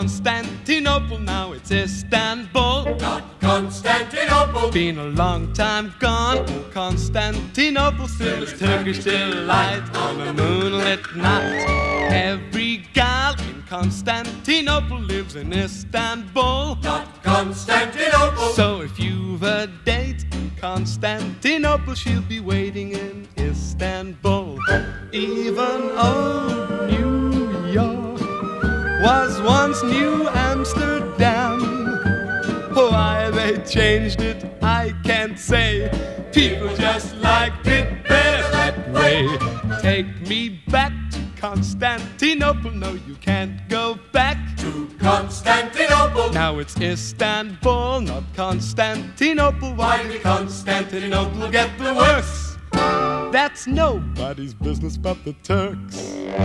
Constantinople, now it's Istanbul. Not Constantinople. Been a long time gone, oh, Constantinople still is Turkish delight on a moonlit night. Every gal in Constantinople lives in Istanbul. Not Constantinople. So if you've a date in Constantinople, she'll be waiting in Istanbul. Even old New York was once New Amsterdam. Why they changed it, I can't say. People just liked it better that way. Take me back to Constantinople. No, you can't go back to Constantinople. Now it's Istanbul, not Constantinople. Why did Constantinople get the works? That's nobody's business but the Turks.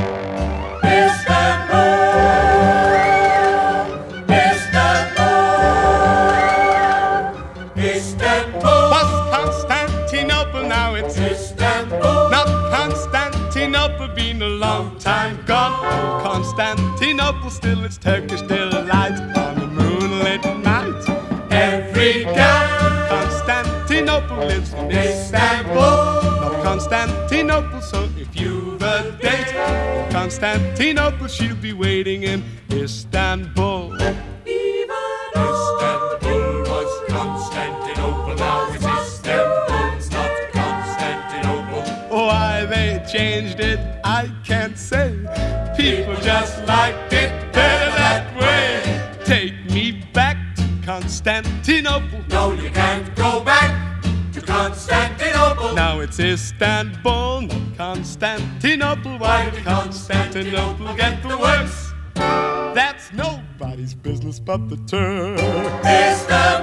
Istanbul. Was Constantinople, now it's Istanbul. Not Constantinople, been a long time gone. Oh, Constantinople, still it's Turkish delight on a moonlit night. Every gal in Constantinople lives in Istanbul. Not Constantinople, so if you've a date in Constantinople, she'll be waiting in Istanbul. Istanbul was Constantinople, now it's Istanbul, it's not Constantinople. Why they changed it, I can't say. People just liked it better that way. Take me back to Constantinople. No, you can't go back to Constantinople. Now it's Istanbul, not Constantinople. Why did Constantinople get the works? That's nobody's business but the Turks. Istanbul.